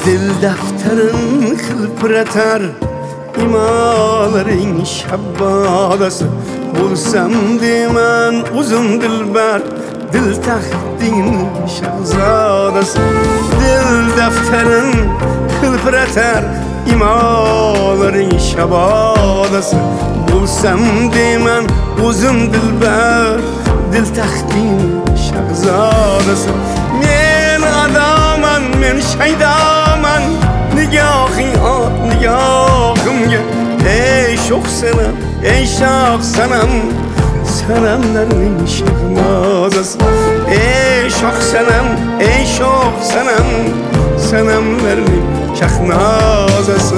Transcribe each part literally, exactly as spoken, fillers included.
Dil defterin hilpiratar İmalarin şabbadası Bulsam demen uzun dilber Dil taxtin şahzadası Dil defterin hilpiratar İmalarin şabbadası Bulsam demen uzun dilber Dil taxtin şahzadası Men adaman, men şeydaman Nigahın at, nigahımga Ey şoq sanam, ey şoq sanam Sanamlarning şahmazası Ey şoq sanam, ey şoq sanam Sanamlarning şahnazası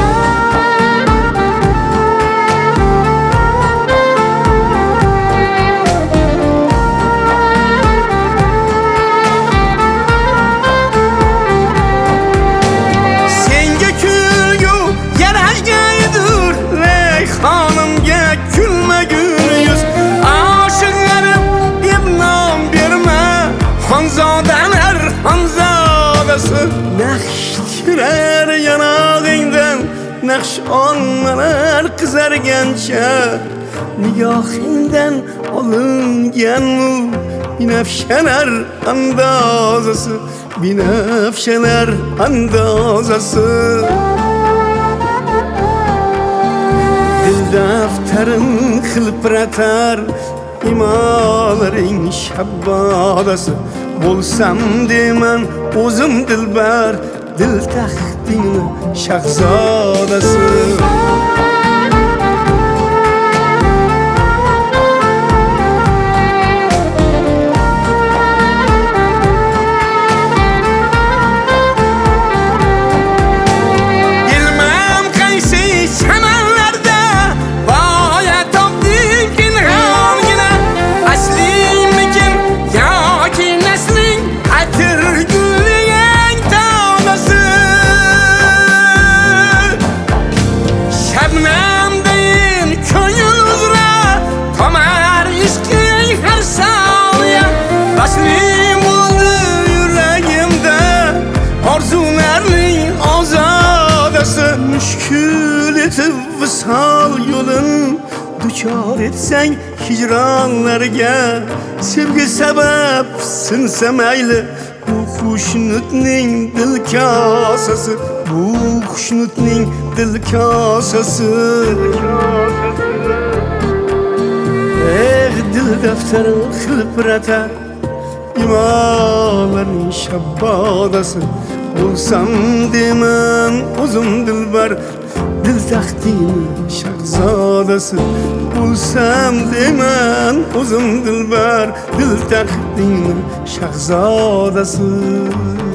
Nakş türer yanağından Nakş onlanar kızargancha Nigohinden olingan mu Binafshalar andozasi Binafshalar andozasi Dil daftarin hilpiratar İmalaring shabbodasi Bo'lsam deman o'zim dilbar Dil taxtin shahzodasi Müşkül etib visal yolun Duçar etsen hicranlarga Sevgi sebep sinse mayli Bu xushnudning dil kosasi Bu xushnudning dil kosasi Eh dil defterin hilpiratar İmalaring shabbodasi Bo'lsam deman o'zim dilbar Dil taxtin shahzodasi Bo'lsam deman o'zim dilbar Dil taxtin shahzodasi